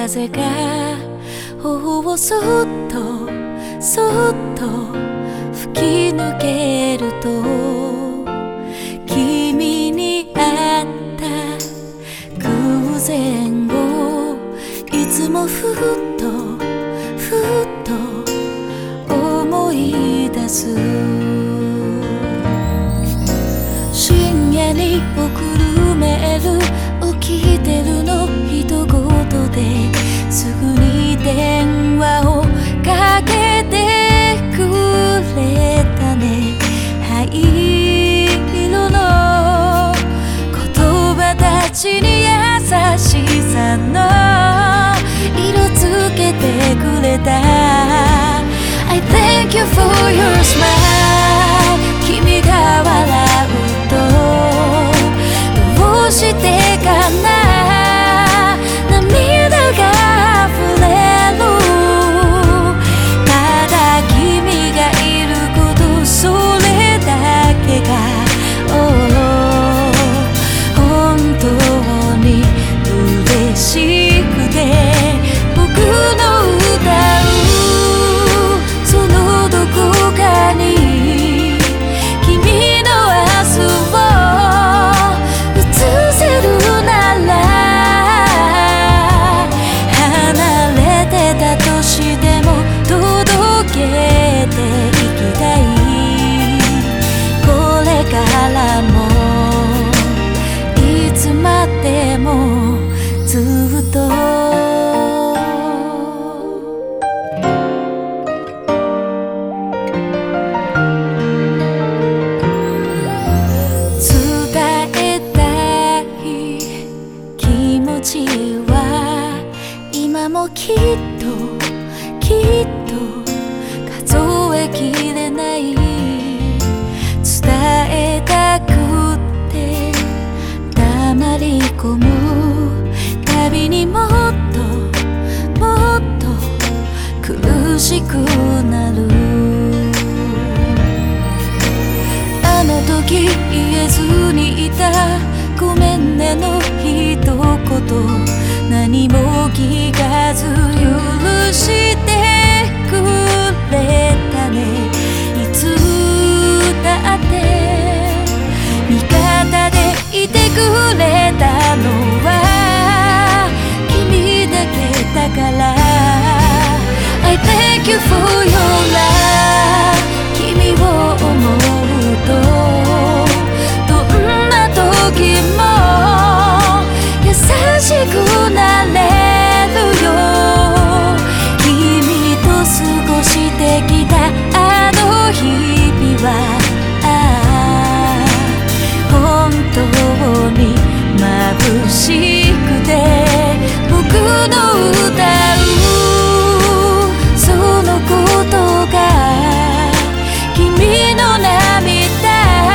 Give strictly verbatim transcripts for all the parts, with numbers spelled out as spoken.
風が頬をそっとそっと吹き抜けると、君に会った偶然をいつもふっとふっと思い出す。深夜に送るメール、起きてるの一言ですぐに電話をかけてくれたね。灰色の言葉たちに優しさの色つけてくれた。 I thank you for your smile。 君が笑うとどうしてかな、涙が溢れる。ただ君がいること、それだけが、oh、本当に嬉しくて、僕の歌うそのどこかに君の明日を映せるなら、離れてたとしても届けていきたい。これからもいつまでもずっと今もきっときっと数えきれない。伝えたくて黙り込むたびにもっともっと苦しくなる。あの時言えずにいたごめんねの一言、何も聞かず許してくれたね。いつだって味方でいてくれたのは君だけだから。 I thank you for your love。 君を思うとどんな時も優しくなれるよ。君と過ごしてきたあの日々は、ああ本当に眩しくて、僕の歌うそのことが君の涙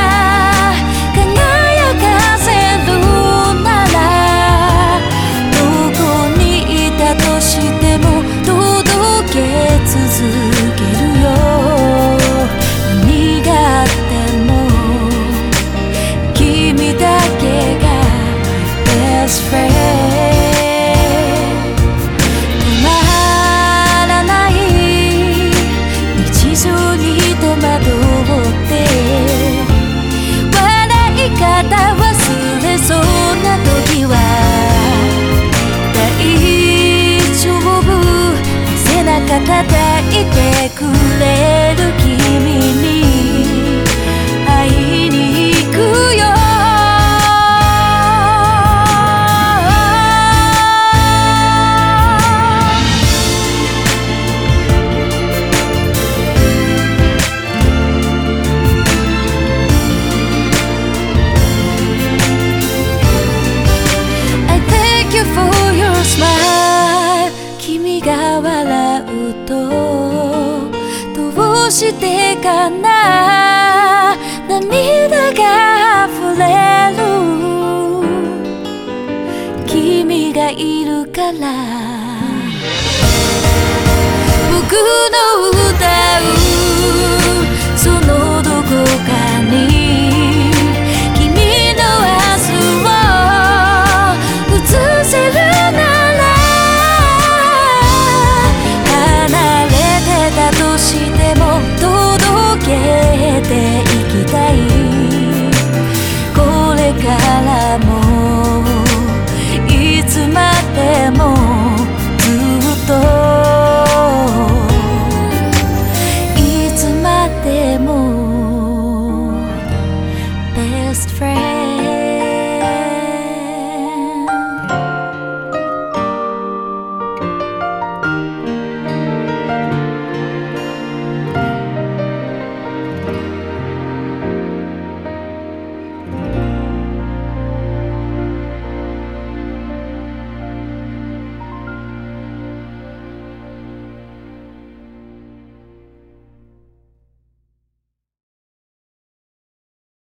輝かせるなら、どこにいたとしても届け続けるよ。何があっても君だけが my best friend。 止まらない日常に戸惑って笑い方忘れそうな時は、大丈夫背中叩いてくれる君に会いに行くよ。君が笑うとどうしてかな、涙が溢れる。君がいるから僕の歌うそのどこか